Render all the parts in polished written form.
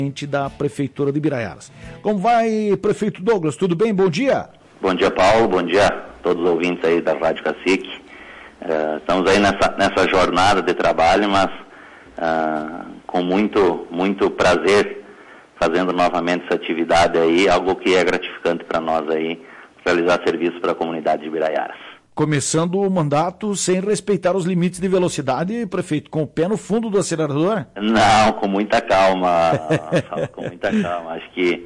da Prefeitura de Biraiaras. Como vai, prefeito Douglas? Tudo bem? Bom dia. Bom dia, Paulo. Bom dia a todos os ouvintes aí da Rádio Cacique. Estamos aí nessa jornada de trabalho, mas com muito prazer fazendo novamente essa atividade aí, algo que é gratificante para nós aí, realizar serviço para a comunidade de Biraiaras. Começando o mandato sem respeitar os limites de velocidade, prefeito, com o pé no fundo do acelerador? Não, com muita calma, com muita calma. Acho que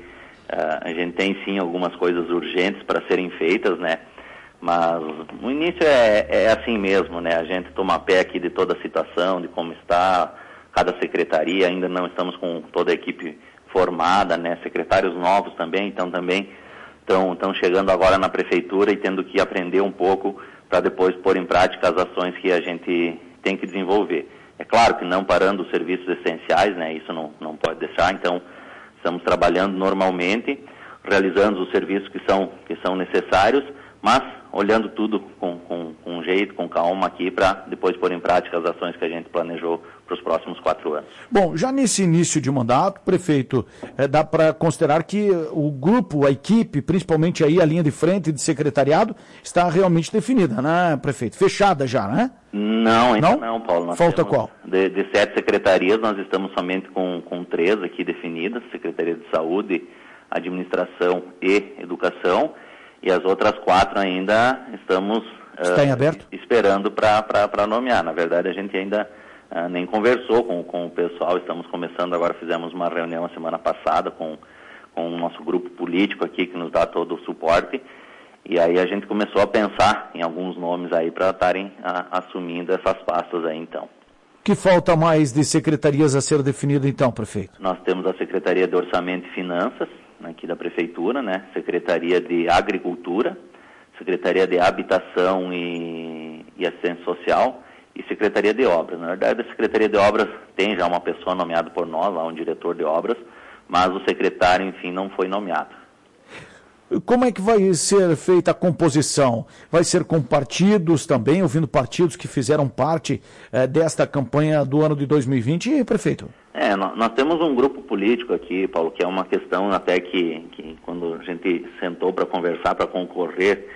a gente tem sim algumas coisas urgentes para serem feitas, né? Mas no início é assim mesmo, né? A gente toma pé aqui de toda a situação, de como está cada secretaria, ainda não estamos com toda a equipe formada, né? Secretários novos também, então também estão chegando agora na prefeitura e tendo que aprender um pouco para depois pôr em prática as ações que a gente tem que desenvolver. É claro que não parando os serviços essenciais, né? Isso não pode deixar, então estamos trabalhando normalmente, realizando os serviços que são necessários, mas olhando tudo com jeito, com calma aqui, para depois pôr em prática as ações que a gente planejou para os próximos 4 anos. Bom, já nesse início de mandato, prefeito, dá para considerar que o grupo, a equipe, principalmente aí a linha de frente de secretariado, está realmente definida, né, prefeito? Fechada já, né? Não, ainda não, Paulo. Falta qual? De 7 secretarias, nós estamos somente com 3 aqui definidas, Secretaria de Saúde, Administração e Educação, e as outras 4 ainda estamos esperando para nomear. Na verdade, a gente ainda nem conversou com o pessoal, estamos começando agora, fizemos uma reunião a semana passada com o nosso grupo político aqui, que nos dá todo o suporte, e aí a gente começou a pensar em alguns nomes aí para estarem assumindo essas pastas aí, então. Que falta mais de secretarias a ser definida, então, prefeito? Nós temos a Secretaria de Orçamento e Finanças, aqui da Prefeitura, né? Secretaria de Agricultura, Secretaria de Habitação e Assistência Social e Secretaria de Obras. Na verdade, a Secretaria de Obras tem já uma pessoa nomeada por nós, lá um diretor de obras, mas o secretário, enfim, não foi nomeado. Como é que vai ser feita a composição? Vai ser com partidos também, ouvindo partidos que fizeram parte desta campanha do ano de 2020, prefeito? Nós temos um grupo político aqui, Paulo, que é uma questão até que quando a gente sentou para conversar, para concorrer,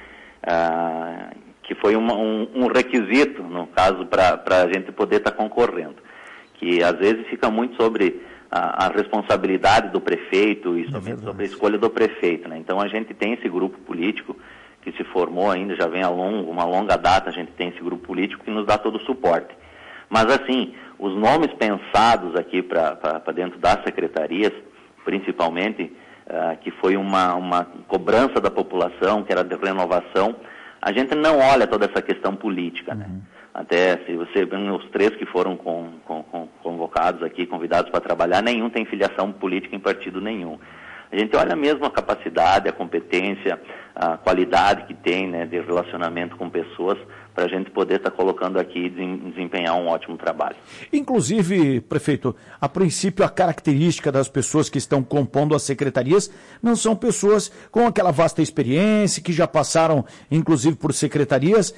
que foi um requisito, no caso, para a gente poder estar concorrendo, que às vezes fica muito sobre a responsabilidade do prefeito e somente sobre a escolha do prefeito, né? Então a gente tem esse grupo político que se formou ainda, já vem uma longa data, a gente tem esse grupo político que nos dá todo o suporte. Mas assim, os nomes pensados aqui para dentro das secretarias, principalmente, que foi uma cobrança da população, que era de renovação, a gente não olha toda essa questão política, né? Até se você vê os 3 que foram convocados aqui, convidados para trabalhar, nenhum tem filiação política em partido nenhum. A gente olha mesmo a capacidade, a competência, a qualidade que tem, né, de relacionamento com pessoas, para a gente poder estar colocando aqui e desempenhar um ótimo trabalho. Inclusive, prefeito, a princípio a característica das pessoas que estão compondo as secretarias não são pessoas com aquela vasta experiência, que já passaram inclusive por secretarias,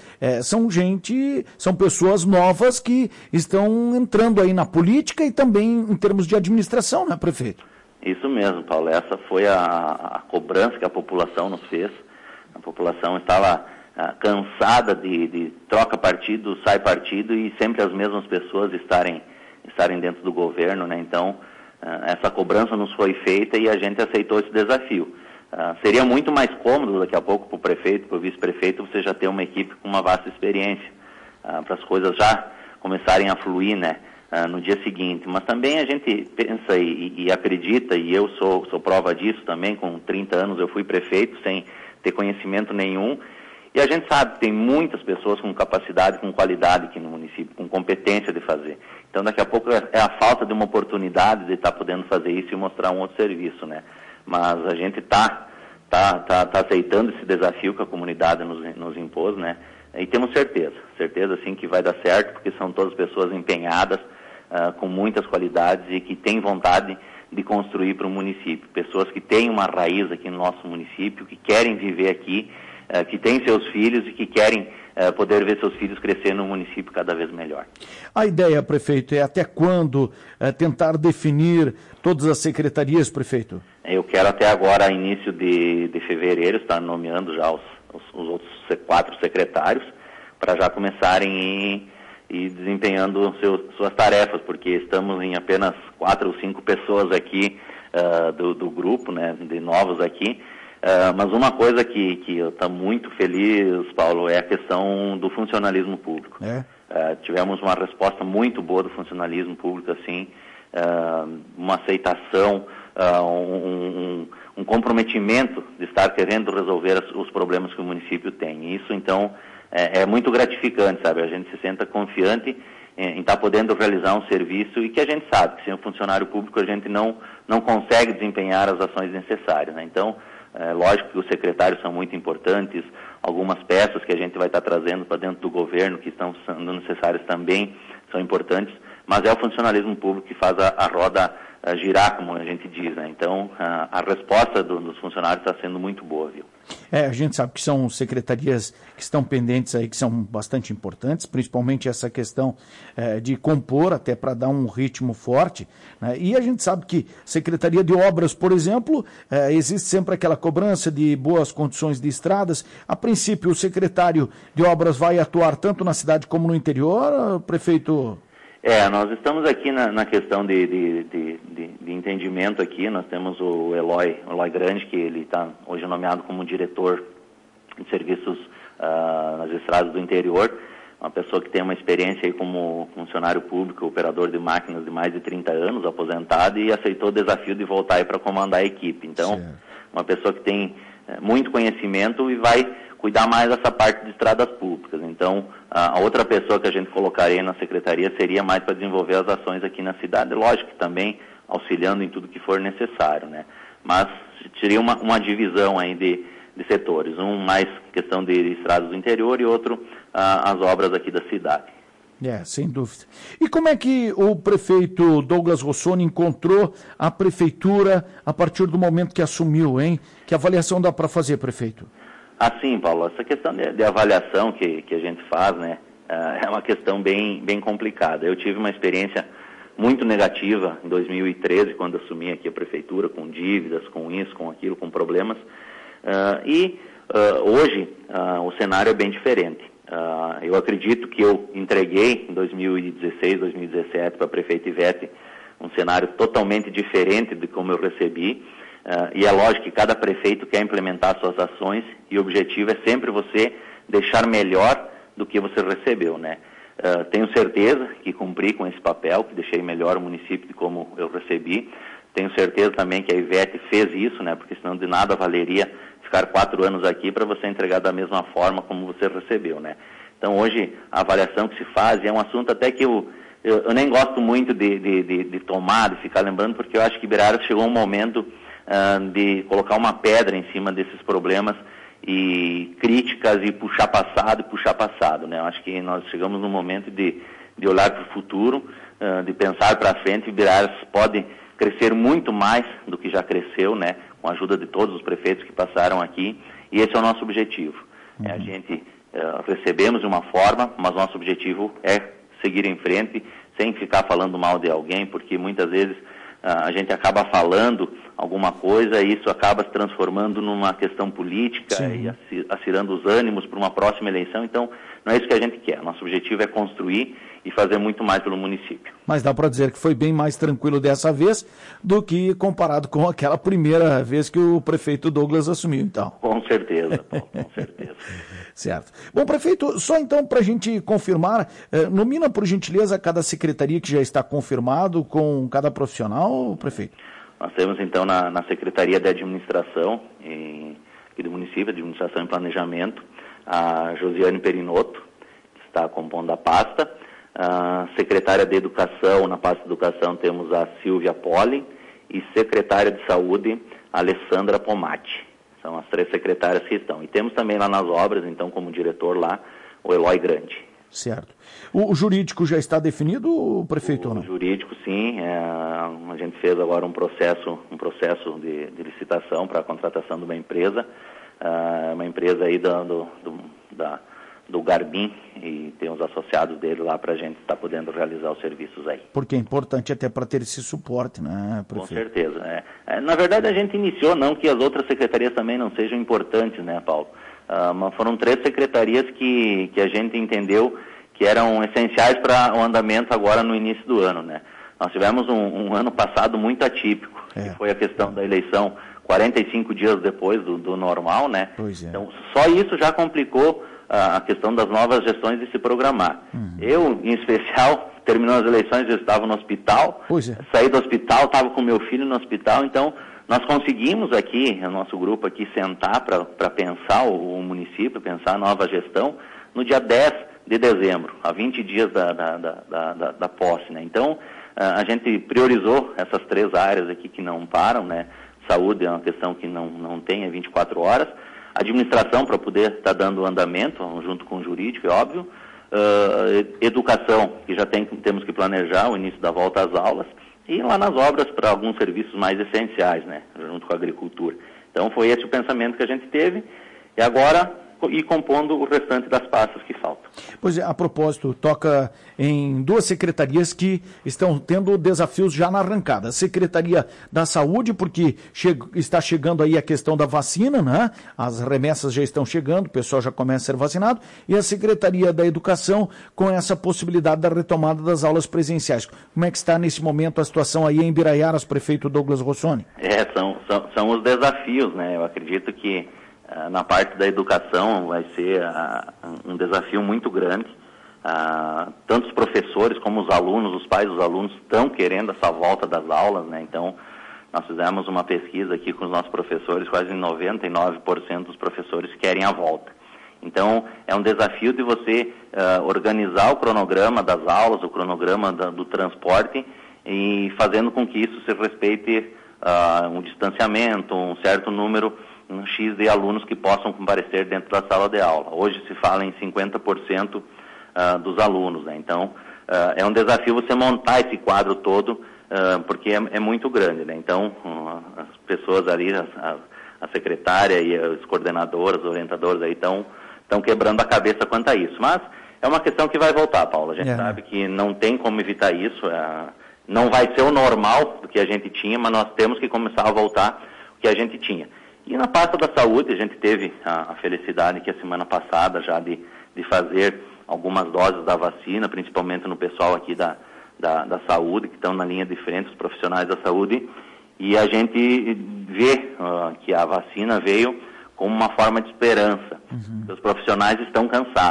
são pessoas novas que estão entrando aí na política e também em termos de administração, né, prefeito? Isso mesmo, Paulo. Essa foi a cobrança que a população nos fez. A população estava cansada de troca partido, sai partido e sempre as mesmas pessoas estarem dentro do governo, né? Então, essa cobrança nos foi feita e a gente aceitou esse desafio. Seria muito mais cômodo daqui a pouco para o prefeito, para o vice-prefeito, você já ter uma equipe com uma vasta experiência, para as coisas já começarem a fluir, né? No dia seguinte, mas também a gente pensa e acredita, e eu sou prova disso também, com 30 anos eu fui prefeito sem ter conhecimento nenhum, e a gente sabe que tem muitas pessoas com capacidade, com qualidade aqui no município, com competência de fazer. Então daqui a pouco é a falta de uma oportunidade de estar podendo fazer isso e mostrar um outro serviço, né? Mas a gente tá aceitando esse desafio que a comunidade nos impôs, né? E temos certeza sim que vai dar certo, porque são todas pessoas empenhadas, com muitas qualidades e que têm vontade de construir para o município. Pessoas que têm uma raiz aqui no nosso município, que querem viver aqui, que têm seus filhos e que querem poder ver seus filhos crescer no município cada vez melhor. A ideia, prefeito, é até quando tentar definir todas as secretarias, prefeito? Eu quero até agora, início de fevereiro, estar nomeando já os outros 4 secretários, para já começarem e desempenhando suas tarefas, porque estamos em apenas 4 ou 5 pessoas aqui do grupo, né, de novos aqui. Mas uma coisa que eu estou muito feliz, Paulo, é a questão do funcionalismo público. Tivemos uma resposta muito boa do funcionalismo público, assim, uma aceitação, um comprometimento de estar querendo resolver os problemas que o município tem. Isso, então, é muito gratificante, sabe? A gente se senta confiante em estar podendo realizar um serviço e que a gente sabe que sem o funcionário público a gente não consegue desempenhar as ações necessárias, né? Então, lógico que os secretários são muito importantes, algumas peças que a gente vai estar trazendo para dentro do governo que estão sendo necessárias também são importantes, mas é o funcionalismo público que faz a roda girar, como a gente diz, né? Então, a resposta dos funcionários está sendo muito boa, viu? A gente sabe que são secretarias que estão pendentes aí, que são bastante importantes, principalmente essa questão de compor, até para dar um ritmo forte, né? E a gente sabe que Secretaria de Obras, por exemplo, existe sempre aquela cobrança de boas condições de estradas. A princípio, o secretário de Obras vai atuar tanto na cidade como no interior, prefeito? Nós estamos aqui na questão de entendimento aqui. Nós temos o Eloy Grande, que ele está hoje nomeado como diretor de serviços nas estradas do interior, uma pessoa que tem uma experiência aí como funcionário público, operador de máquinas de mais de 30 anos, aposentado, e aceitou o desafio de voltar aí para comandar a equipe. Então, uma pessoa que tem muito conhecimento e vai cuidar mais dessa parte de estradas públicas. Então, a outra pessoa que a gente colocaria na secretaria seria mais para desenvolver as ações aqui na cidade, lógico que também auxiliando em tudo que for necessário, né? Mas seria uma divisão aí de setores, um mais questão de estradas do interior e outro as obras aqui da cidade. Sem dúvida. E como é que o prefeito Douglas Rossoni encontrou a prefeitura a partir do momento que assumiu, hein? Que avaliação dá para fazer, prefeito? Assim, Paulo, essa questão de avaliação que a gente faz, né, é uma questão bem complicada. Eu tive uma experiência muito negativa em 2013, quando assumi aqui a prefeitura, com dívidas, com isso, com aquilo, com problemas. Hoje o cenário é bem diferente. Eu acredito que eu entreguei em 2016, 2017 para a prefeita Ivete um cenário totalmente diferente de como eu recebi. E é lógico que cada prefeito quer implementar suas ações e o objetivo é sempre você deixar melhor do que você recebeu, né? Tenho certeza que cumpri com esse papel, que deixei melhor o município de como eu recebi. Tenho certeza também que a Ivete fez isso, né? Porque senão de nada valeria ficar 4 anos aqui para você entregar da mesma forma como você recebeu, né? Então hoje a avaliação que se faz é um assunto até que eu nem gosto muito de tomar, de ficar lembrando, porque eu acho que Ibiraras chegou um momento de colocar uma pedra em cima desses problemas e críticas e puxar passado, né? Eu acho que nós chegamos num momento de olhar para o futuro, de pensar para frente. Ibiraras pode crescer muito mais do que já cresceu, né? Com a ajuda de todos os prefeitos que passaram aqui, e esse é o nosso objetivo. A gente recebemos de uma forma, mas nosso objetivo é seguir em frente, sem ficar falando mal de alguém, porque muitas vezes a gente acaba falando alguma coisa e isso acaba se transformando numa questão política. Sim. E acirrando os ânimos para uma próxima eleição. Então, não é isso que a gente quer. Nosso objetivo é construir e fazer muito mais pelo município. Mas dá para dizer que foi bem mais tranquilo dessa vez do que comparado com aquela primeira vez que o prefeito Douglas assumiu, então. Com certeza, Paulo, com certeza. Certo. Bom, prefeito, só então para a gente confirmar, nomina por gentileza cada secretaria que já está confirmado com cada profissional, prefeito? Nós temos então na Secretaria de Administração aqui do município, Administração e Planejamento, a Josiane Perinotto, que está compondo a pasta. A secretária de Educação, na pasta de Educação temos a Silvia Poli, e secretária de Saúde, a Alessandra Pomati. São as 3 secretárias que estão. E temos também lá nas obras, então, como diretor lá, o Eloy Grande. Certo. O jurídico já está definido, prefeito, ou não? O jurídico, sim. A gente fez agora um processo de licitação para a contratação de uma empresa aí do Garbim, e tem os associados dele lá para a gente estar podendo realizar os serviços aí. Porque é importante até para ter esse suporte, né, prefeito? Com certeza. Na verdade, a gente iniciou, não que as outras secretarias também não sejam importantes, né, Paulo? Mas foram 3 secretarias que a gente entendeu que eram essenciais para o andamento agora no início do ano, né? Nós tivemos um ano passado muito atípico, que foi a questão da eleição 45 dias depois do normal, né? Pois é. Então, só isso já complicou a questão das novas gestões de se programar. Eu, em especial, terminou as eleições, eu estava no hospital, saí do hospital, estava com meu filho no hospital, então nós conseguimos aqui, o nosso grupo aqui, sentar para pensar o município, pensar a nova gestão, no dia 10 de dezembro, a 20 dias da posse, né? Então, a gente priorizou essas 3 áreas aqui que não param, né? Saúde é uma questão que não tem 24 horas, administração para poder estar dando andamento, junto com o jurídico, é óbvio, educação, que já temos que planejar o início da volta às aulas, e lá nas obras para alguns serviços mais essenciais, né, junto com a agricultura. Então foi esse o pensamento que a gente teve, e agora ir compondo o restante das pastas que faltam. Pois é, a propósito, toca em 2 secretarias que estão tendo desafios já na arrancada. A Secretaria da Saúde, porque está chegando aí a questão da vacina, né? As remessas já estão chegando, o pessoal já começa a ser vacinado, e a Secretaria da Educação com essa possibilidade da retomada das aulas presenciais. Como é que está nesse momento a situação aí em Biraiaras, prefeito Douglas Rossoni? São os desafios, né? Eu acredito que na parte da educação vai ser um desafio muito grande. Tanto os professores como os alunos, os pais dos alunos estão querendo essa volta das aulas, né? Então, nós fizemos uma pesquisa aqui com os nossos professores, quase 99% dos professores querem a volta. Então, é um desafio de você organizar o cronograma das aulas, o cronograma do transporte, e fazendo com que isso se respeite um distanciamento, um certo número, um X de alunos que possam comparecer dentro da sala de aula. Hoje se fala em 50% dos alunos, né? Então, é um desafio você montar esse quadro todo, porque é muito grande, né? Então, as pessoas ali, a secretária e as coordenadoras, os orientadores aí estão quebrando a cabeça quanto a isso. Mas é uma questão que vai voltar, Paulo. A gente sabe que não tem como evitar isso, não vai ser o normal do que a gente tinha, mas nós temos que começar a voltar o que a gente tinha. E na pasta da saúde, a gente teve a felicidade que a semana passada já de fazer algumas doses da vacina, principalmente no pessoal aqui da saúde, que estão na linha de frente, os profissionais da saúde, e a gente vê que a vacina veio como uma forma de esperança. Os profissionais estavam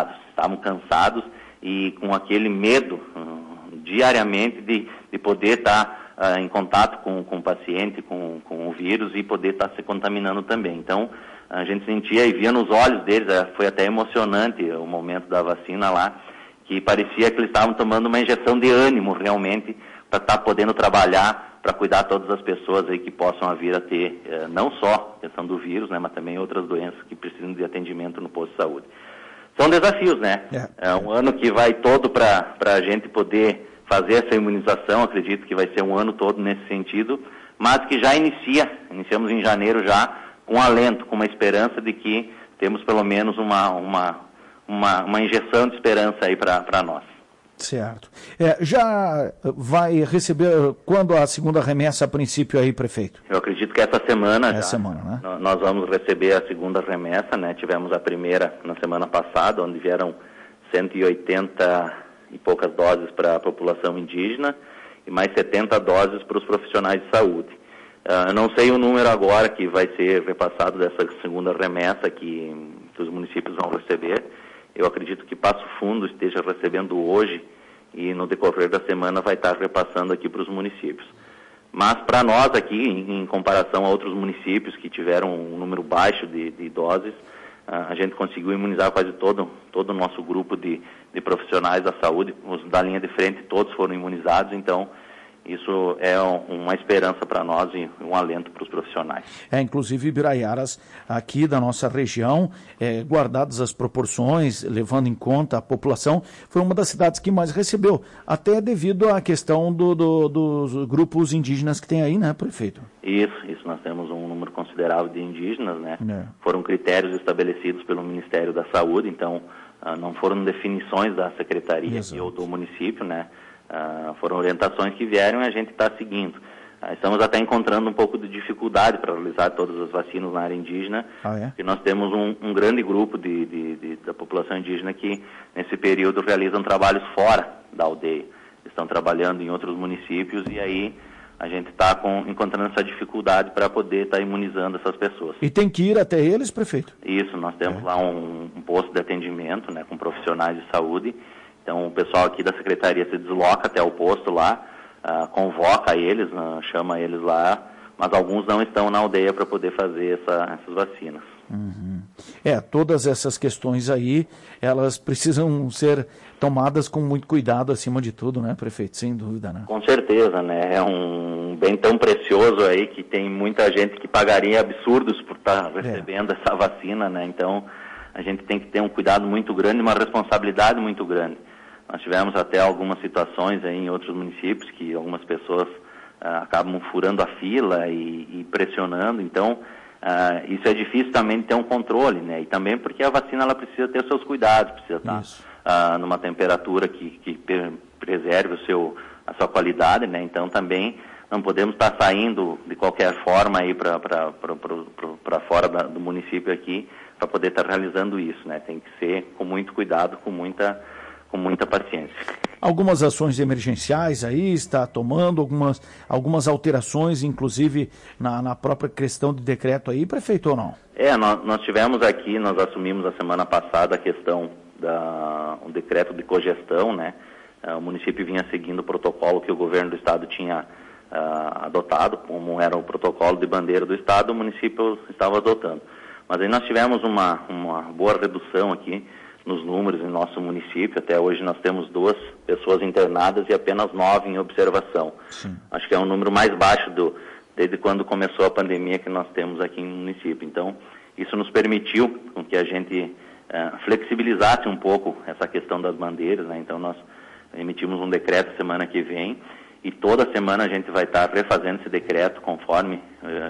cansados e com aquele medo diariamente de poder estar em contato com o paciente, com o vírus, e poder estar se contaminando também. Então, a gente sentia e via nos olhos deles, foi até emocionante o momento da vacina lá, que parecia que eles estavam tomando uma injeção de ânimo realmente para estar podendo trabalhar, para cuidar de todas as pessoas aí que possam vir a ter, não só a questão do vírus, né, mas também outras doenças que precisam de atendimento no posto de saúde. São desafios, né? É um ano que vai todo para a gente poder fazer essa imunização, acredito que vai ser um ano todo nesse sentido, mas que já iniciamos em janeiro já, com um alento, com uma esperança de que temos pelo menos uma injeção de esperança aí para nós. Certo. Já vai receber quando a segunda remessa a princípio aí, prefeito? Eu acredito que essa semana né? Nós vamos receber a segunda remessa, né? Tivemos a primeira na semana passada, onde vieram 180 e poucas doses para a população indígena e mais 70 doses para os profissionais de saúde. Eu não sei o número agora que vai ser repassado dessa segunda remessa que os municípios vão receber. Eu acredito que Passo Fundo esteja recebendo hoje e no decorrer da semana vai estar repassando aqui para os municípios. Mas para nós aqui, em comparação a outros municípios que tiveram um número baixo de doses, a gente conseguiu imunizar quase todo o nosso grupo de profissionais da saúde, os da linha de frente todos foram imunizados, então isso é uma esperança para nós e um alento para os profissionais. Inclusive Biraiaras, aqui da nossa região, guardadas as proporções, levando em conta a população, foi uma das cidades que mais recebeu, até devido à questão dos grupos indígenas que tem aí, né, prefeito? Isso, nós temos um número considerável de indígenas, né? Foram critérios estabelecidos pelo Ministério da Saúde, então não foram definições da secretaria ou do município, né? Foram orientações que vieram e a gente está seguindo. Estamos até encontrando um pouco de dificuldade para realizar todas as vacinas na área indígena, porque nós temos um grande grupo da população indígena que, nesse período, realizam trabalhos fora da aldeia. Estão trabalhando em outros municípios e aí a gente está encontrando essa dificuldade para poder estar imunizando essas pessoas. E tem que ir até eles, prefeito? Isso, nós temos lá um posto de atendimento, né, com profissionais de saúde. Então, o pessoal aqui da secretaria se desloca até o posto lá, convoca eles, chama eles lá, mas alguns não estão na aldeia para poder fazer essas vacinas. Uhum. Todas essas questões aí, elas precisam ser tomadas com muito cuidado acima de tudo, né, prefeito? Sem dúvida, né? Com certeza, né? É um bem tão precioso aí que tem muita gente que pagaria absurdos por estar recebendo essa vacina, né? Então, a gente tem que ter um cuidado muito grande, uma responsabilidade muito grande. Nós tivemos até algumas situações aí em outros municípios que algumas pessoas acabam furando a fila e pressionando. Então, isso é difícil também de ter um controle, né? E também porque a vacina ela precisa ter os seus cuidados, precisa estar numa temperatura que preserve a sua qualidade, né? Então, também não podemos estar saindo de qualquer forma aí para fora do município aqui para poder estar realizando isso, né? Tem que ser com muito cuidado, com muita paciência. Algumas ações emergenciais aí, está tomando algumas alterações, inclusive na própria questão de decreto aí, prefeito, ou não? Nós tivemos aqui, nós assumimos a semana passada a questão um decreto de cogestão, né? O município vinha seguindo o protocolo que o governo do estado tinha adotado, como era o protocolo de bandeira do estado, o município estava adotando. Mas aí nós tivemos uma boa redução aqui nos números em nosso município. Até hoje nós temos 2 pessoas internadas e apenas 9 em observação. Sim. Acho que é um número mais baixo desde quando começou a pandemia que nós temos aqui no município. Então, isso nos permitiu com que a gente flexibilizasse um pouco essa questão das bandeiras, né? Então, nós emitimos um decreto semana que vem e toda semana a gente vai estar refazendo esse decreto conforme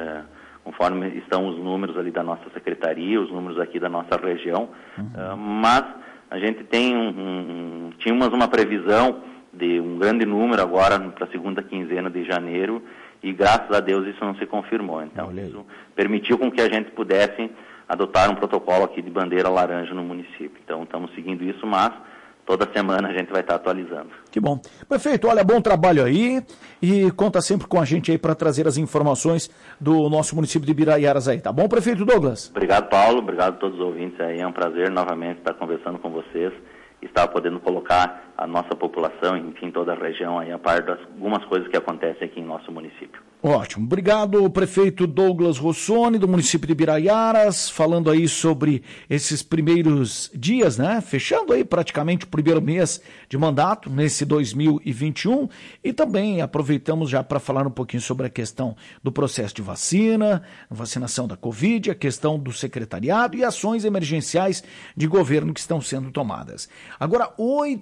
estão os números ali da nossa secretaria, os números aqui da nossa região, mas a gente tínhamos uma previsão de um grande número agora para a segunda quinzena de janeiro e graças a Deus isso não se confirmou. Então isso permitiu com que a gente pudesse adotar um protocolo aqui de bandeira laranja no município. Então estamos seguindo isso, mas toda semana a gente vai estar atualizando. Que bom. Prefeito, olha, bom trabalho aí e conta sempre com a gente aí para trazer as informações do nosso município de Biraiaras aí, tá bom, prefeito Douglas? Obrigado, Paulo, obrigado a todos os ouvintes aí, é um prazer novamente estar conversando com vocês e estar podendo colocar a nossa população, enfim, toda a região aí a par das algumas coisas que acontecem aqui em nosso município. Ótimo. Obrigado, prefeito Douglas Rossoni, do município de Biraiaras, falando aí sobre esses primeiros dias, né? Fechando aí praticamente o primeiro mês de mandato, nesse 2021, e também aproveitamos já para falar um pouquinho sobre a questão do processo de vacinação da Covid, a questão do secretariado e ações emergenciais de governo que estão sendo tomadas. Agora,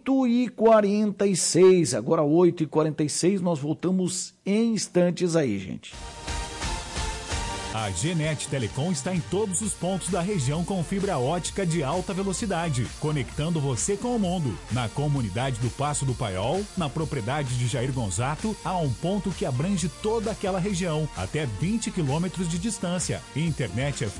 8h46, nós voltamos em instantes aí, gente. A Genet Telecom está em todos os pontos da região com fibra ótica de alta velocidade, conectando você com o mundo. Na comunidade do Passo do Paiol, na propriedade de Jair Gonzato, há um ponto que abrange toda aquela região, até 20 quilômetros de distância. Internet é